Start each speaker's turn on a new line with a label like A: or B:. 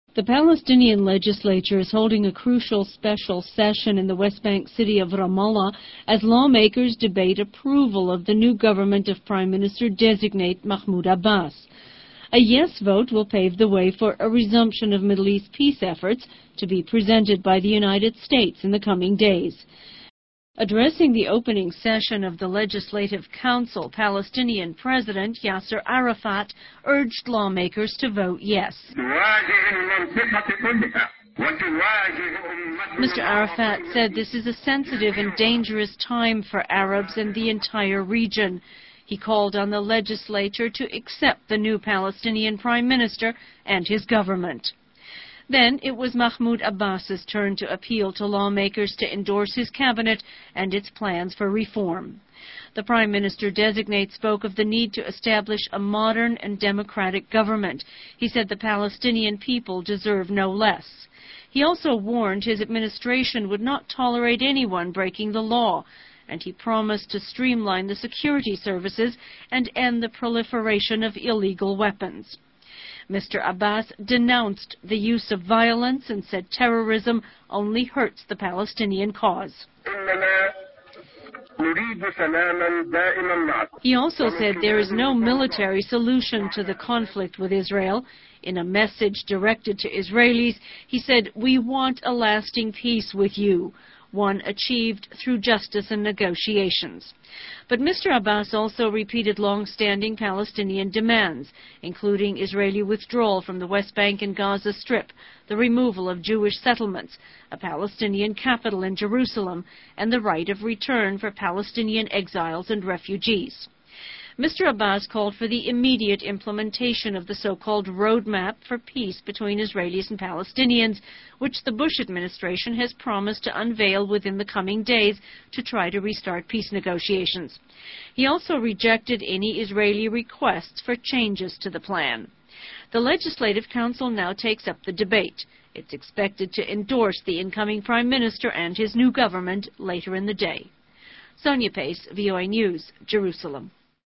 A: The Palestinian legislature is holding a crucial special session in the West Bank city of Ramallah as lawmakers debate approval of the new government of Prime Minister-designate Mahmoud Abbas. A yes vote will pave the way for a resumption of Middle East peace efforts to be presented by the United States in the coming days. Addressing the opening session of the Legislative Council, Palestinian President Yasser Arafat urged lawmakers to vote yes. Mr. Arafat said this is a sensitive and dangerous time for Arabs and the entire region. He called on the legislature to accept the new Palestinian Prime Minister and his government. Then it was Mahmoud Abbas's turn to appeal to lawmakers to endorse his cabinet and its plans for reform. The Prime Minister-designate spoke of the need to establish a modern and democratic government. He said the Palestinian people deserve no less. He also warned his administration would not tolerate anyone breaking the law, and he promised to streamline the security services and end the proliferation of illegal weapons. Mr. Abbas denounced the use of violence and said terrorism only hurts the Palestinian cause. He also said there is no military solution to the conflict with Israel. In a message directed to Israelis, he said, "We want a lasting peace with you, one achieved through justice and negotiations." But Mr. Abbas also repeated long-standing Palestinian demands, including Israeli withdrawal from the West Bank and Gaza Strip, the removal of Jewish settlements, a Palestinian capital in Jerusalem, and the right of return for Palestinian exiles and refugees. Mr. Abbas called for the immediate implementation of the so-called roadmap for peace between Israelis and Palestinians, which the Bush administration has promised to unveil within the coming days to try to restart peace negotiations. He also rejected any Israeli requests for changes to the plan. The Legislative Council now takes up the debate. It's expected to endorse the incoming Prime Minister and his new government later in the day. Sonia Pace, VOA News, Jerusalem.